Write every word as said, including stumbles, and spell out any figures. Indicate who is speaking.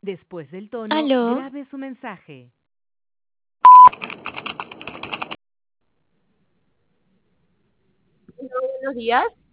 Speaker 1: Después del tono,
Speaker 2: ¿Aló?
Speaker 1: grabe su mensaje.
Speaker 3: Hola, buenos días.